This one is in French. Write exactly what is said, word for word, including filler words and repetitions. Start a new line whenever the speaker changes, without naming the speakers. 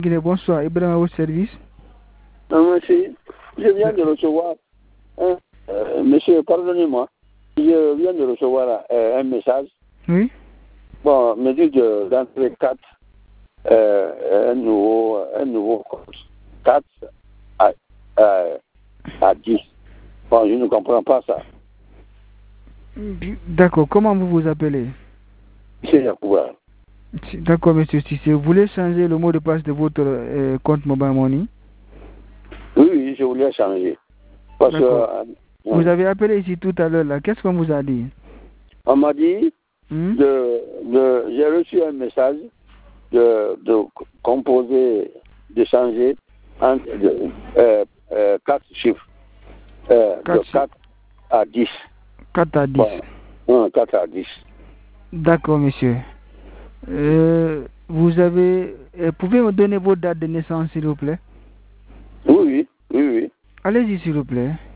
Bonsoir, Ibrahim à votre service.
Non, merci. Je viens de recevoir, un, euh, monsieur, pardonnez-moi, je viens de recevoir euh, un message.
Oui.
Bon, me dit de- d'entrer quatre, euh, un nouveau, un nouveau compte, quatre à, à, à dix. Bon, je ne comprends pas ça.
D'accord, comment vous vous appelez?
C'est la couleur.
D'accord, monsieur Sissé. Vous voulez changer le mot de passe de votre euh, compte Mobile Money?
Oui, oui, je voulais changer. Parce que,
D'accord.
euh,
Vous avez appelé ici tout à l'heure, là. Qu'est-ce qu'on vous a dit?
on m'a dit,
Hmm?
de, de, j'ai reçu un message de, de composer, de changer entre de, euh, euh, quatre chiffres, euh, de
quatre,
quatre à dix.
quatre à dix.
Bon, quatre à dix.
D'accord, monsieur. Euh, vous avez... euh, pouvez me donner vos dates de naissance, s'il vous plaît?
Oui, oui, oui, oui.
Allez-y, s'il vous plaît.